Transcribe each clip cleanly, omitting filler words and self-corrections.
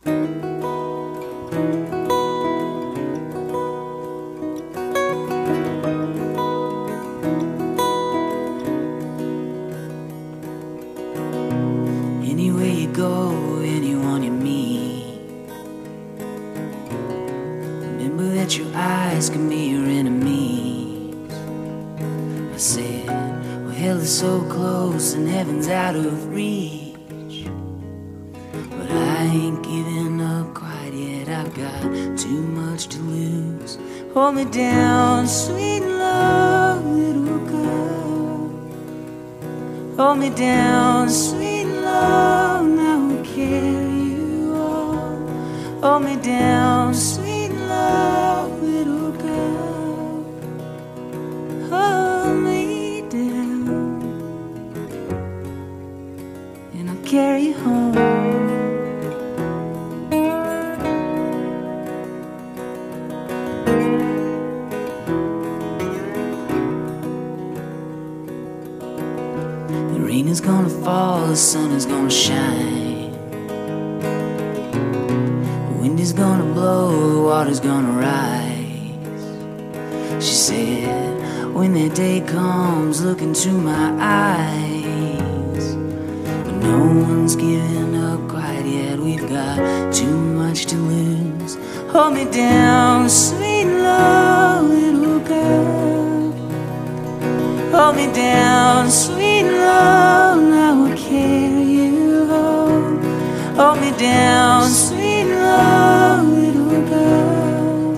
Anywhere you go, anyone you meet, remember that your eyes can be your enemies. I said, well, hell is so close and heaven's out of reach, but I ain't giving up quite yet. I've got too much to lose. Hold me down, sweet love, little girl. Hold me down, sweet love, now I'll carry you on. Hold me down, sweet love, little girl. Hold me down, and I'll carry you home. The rain is gonna fall, the sun is gonna shine, the wind is gonna blow, the water's gonna rise. She said, when that day comes, look into my eyes. But no one's giving up quite yet, we've got too much to lose. Hold me down, sweet love, little girl. Hold me down, sweet love, now I'll carry you home. Hold me down, sweet love, little girl.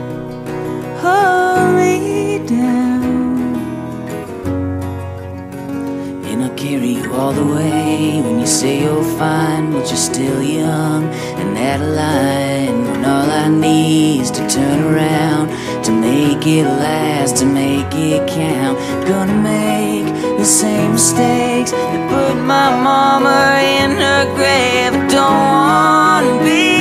Hold me down, and I'll carry you all the way. When you say you're fine, but you're still young, and that line when all I need is to turn around, to make it last, to make it count. Gonna make the same mistakes that put my mama in her grave. I don't wanna be